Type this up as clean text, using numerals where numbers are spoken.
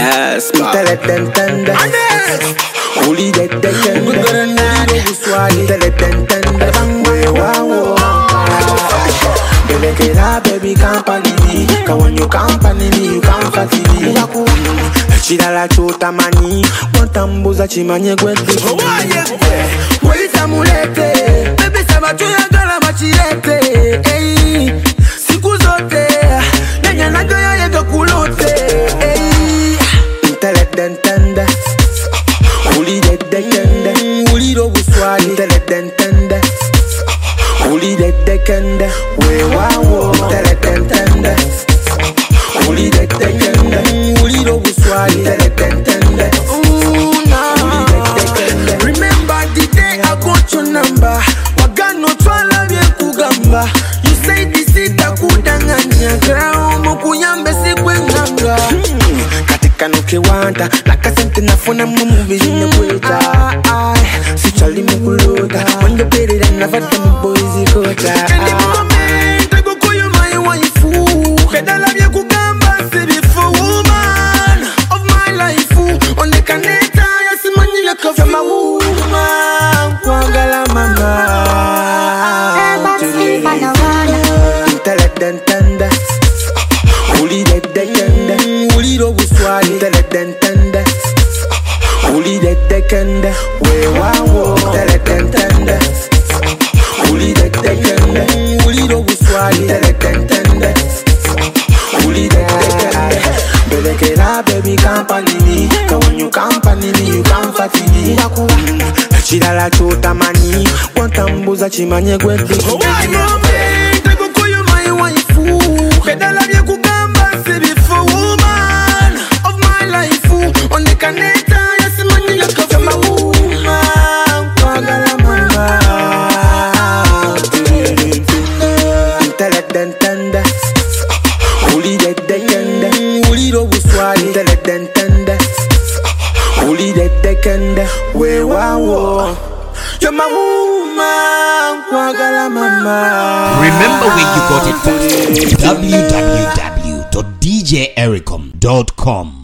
Yes, Tell it then tender. Only that they can do. Tell it then tender. Wow. Baby, company. Cause when you company me, you comfort me. Chidala chota mani. Wantambuza chimanye gwende. Waita mulete. Baby, sabatu ya gala machilete. Siku zote. Nenya nagoya yego kulote. Tell it then tender. Only that they can do. Only do buswali. Tell it then tender. Only that they can do. Wow. Tell it then tender. Only that they can do. Only do buswali. Tell it then tender. Only that they can do. Remember the day I got your number. Wagano twala bye kugamba. You say this is takudanganya. Girl, mukuyambe sikwenganga. Kanuke wanda nakasente nafuna mu movie in kweta si chali mu kuloda when you pay it and avata mu boys ikota tego koyo my wife pedala bye kugamba say before woman of my life on the caneta yasimani le coffee my woman kwangala mama tell it then tender only that they can do. Only do buswali. Tell it then tender. Only that they can do. Wow. Tell it then tender. Only that they can do. Only do buswali. Tell it then tender. Only that they can do. Baby, get up, baby, company me. Cause when you company me, you comfort me. Chidala chota mani. Wantambuza chimanye gwende. Tego koyo my wife. Pedala bye kugamba say before woman of my life on the caneta yasimani le coffee my woman kwagala mama tell it then tender only that they can do only do buswali tell it then tender only that they can do wow you're my woman kwagala mama. Remember where you got it from. www.djericom.com